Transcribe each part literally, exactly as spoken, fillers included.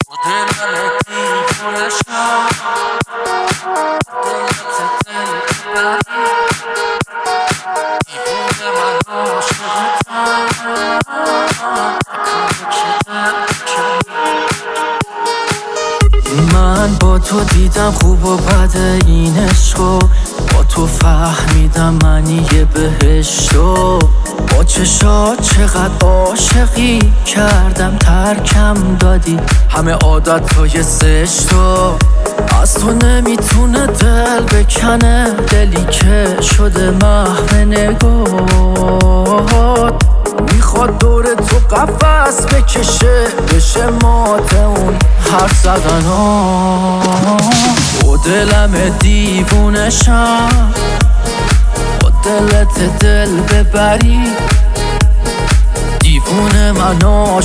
من با تو دیدم خوب و بد این عشقو، با تو فهمیدم معنی بهشتو. با چشات چقدر عاشقی کردم، ترکم دادی همه عادتهای زشتو. از تو نمیتونه دل بکنه، دلی که شده محو نگات. میخواد دور تو قفس بکشه، بشه مات اون حرف زدنها. با دلم دیوونشم، با دلت دل ببری. دیوونه من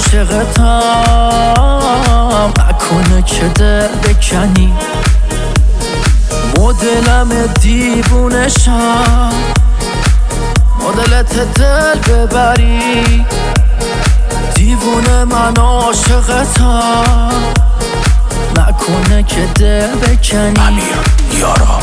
عاشقتم، نکنه که دل بکنی. با دلم دیوونشم، با دلت دل ببری. دیوونه من عاشقتم، نکنه که دل بکنی. امیر یارا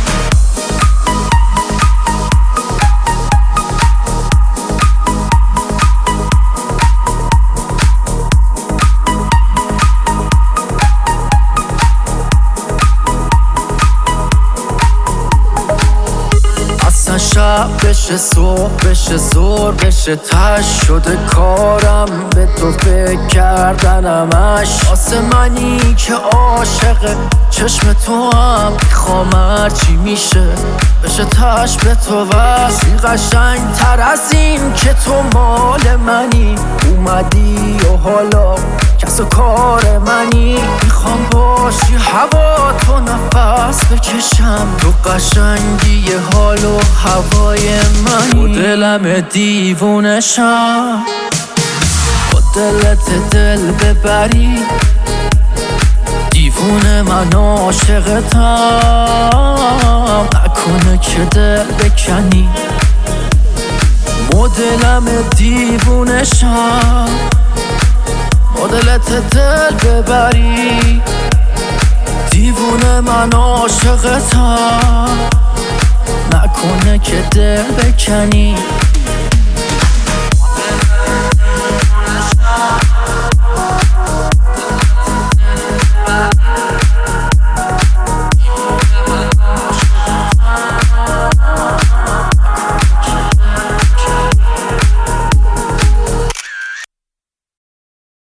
شب بشه صبح بشه زور بشه تش شده کارم به تو فکر کردنمش. واسه منی که عاشق چشم تو هم میخوام هرچی میشه بشه تش به تو وصلی. قشنگ تر از این که تو مال منی اومدی و حالا کس و کار منی. میخوام باشی هوا تو نفس بکشم، تو قشنگی حال و هوای منی. با دلم دیوونشم، با دلت دل ببری. دیوونه من عاشقتم، نکنه که دل بکنی. با دلم دیوونشم، با دلت دل ببری. دیوونه من عاشقتم، نکنه که دل بکنی.